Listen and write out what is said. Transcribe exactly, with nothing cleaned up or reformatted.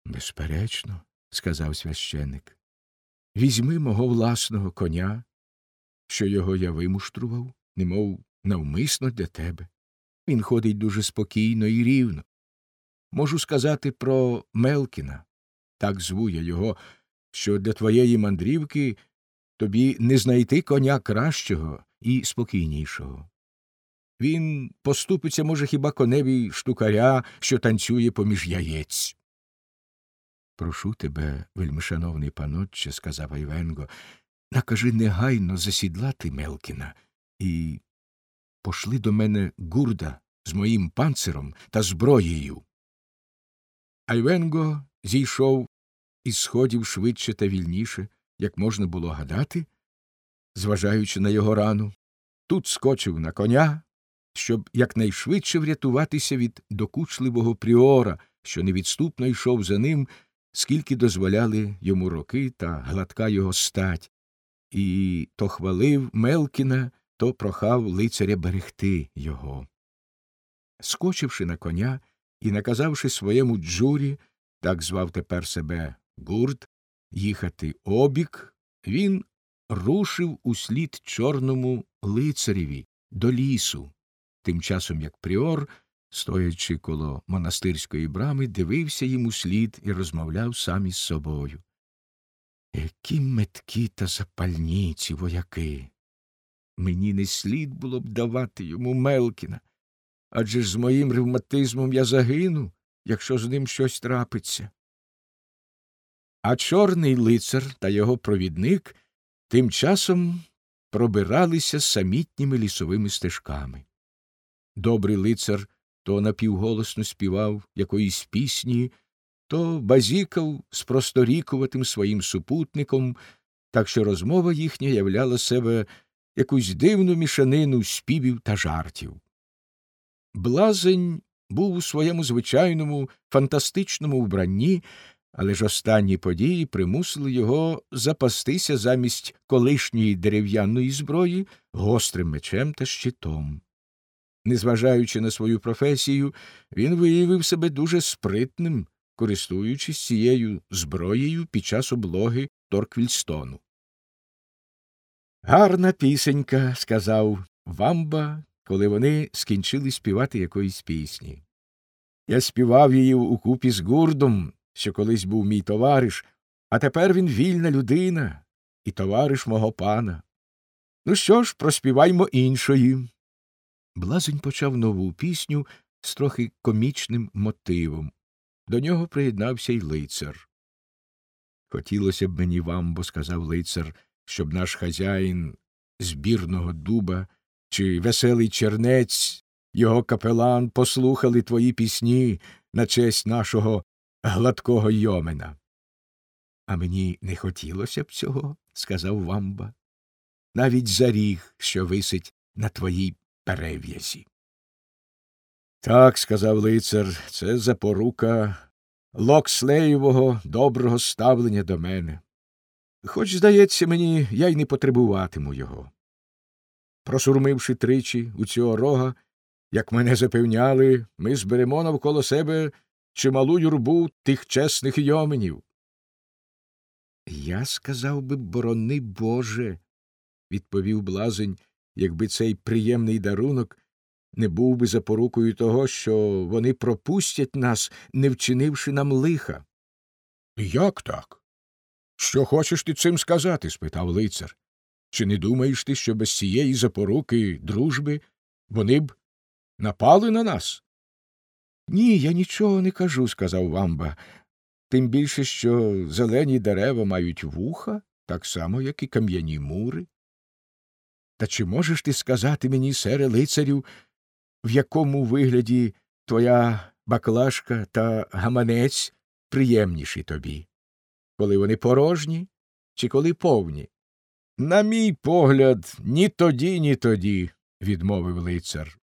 Безперечно, сказав священик. Візьми мого власного коня, що його я вимуштрував, немов навмисно для тебе. Він ходить дуже спокійно і рівно. Можу сказати про Мелкіна, так зву я його, що для твоєї мандрівки тобі не знайти коня кращого і спокійнішого. Він поступиться, може, хіба коневі штукаря, що танцює поміж яєць. Прошу тебе, вельмишановний панотче, сказав Айвенго, накажи негайно засідлати Мелкіна і пошли до мене гурда з моїм панциром та зброєю. Айвенго зійшов із сходів швидше та вільніше, як можна було гадати, зважаючи на його рану. Тут скочив на коня, щоб якнайшвидше врятуватися від докучливого пріора, що невідступно йшов за ним, скільки дозволяли йому роки та гладка його стать, і то хвалив Мелкіна, то прохав лицаря берегти його. Скочивши на коня і наказавши своєму Джурі, так звав тепер себе Гурд, їхати обік, він рушив услід чорному лицареві до лісу, тим часом як пріор, стоячи коло монастирської брами, дивився їм услід і розмовляв сам із собою. Які меткі та запальні ці вояки! Мені не слід було б давати йому Мелкіна, адже ж з моїм ревматизмом я загину, якщо з ним щось трапиться. А чорний лицар та його провідник тим часом пробиралися самітніми лісовими стежками. Добрий лицар то напівголосно співав якоїсь пісні, то базікав з просторікуватим своїм супутником, так що розмова їхня являла себе якусь дивну мішанину співів та жартів. Блазень був у своєму звичайному фантастичному вбранні, але ж останні події примусили його запастися замість колишньої дерев'яної зброї гострим мечем та щитом. Незважаючи на свою професію, він виявив себе дуже спритним, користуючись цією зброєю під час облоги Торквільстону. «Гарна пісенька», – сказав Вамба, коли вони скінчили співати якоїсь пісні. «Я співав її укупі з Гурдом, що колись був мій товариш, а тепер він вільна людина і товариш мого пана. Ну що ж, проспіваймо іншої». Блазень почав нову пісню з трохи комічним мотивом. До нього приєднався й лицар. «Хотілося б мені, Вамбо, – сказав лицар, – щоб наш хазяїн збірного дуба чи веселий чернець, його капелан, послухали твої пісні на честь нашого гладкого йомена». «А мені не хотілося б цього, – сказав Вамба, – навіть за ріг, що висить на твоїй перев'язі». «Так, – сказав лицар, – це запорука Локслеєвого доброго ставлення до мене. Хоч, здається мені, я й не потребуватиму його. Просурмивши тричі у цього рога, як мене запевняли, ми зберемо навколо себе чималу юрбу тих чесних йоменів». «Я сказав би, борони Боже, – відповів Блазень, – якби цей приємний дарунок не був би запорукою того, що вони пропустять нас, не вчинивши нам лиха». «Як так? Що хочеш ти цим сказати?» – спитав лицар. «Чи не думаєш ти, що без цієї запоруки дружби вони б напали на нас?» «Ні, я нічого не кажу», – сказав Вамба. «Тим більше, що зелені дерева мають вуха, так само, як і кам'яні мури. Та чи можеш ти сказати мені, сере лицарю, в якому вигляді твоя баклажка та гаманець приємніші тобі? Коли вони порожні чи коли повні?» «На мій погляд, ні тоді, ні тоді», – відмовив лицар.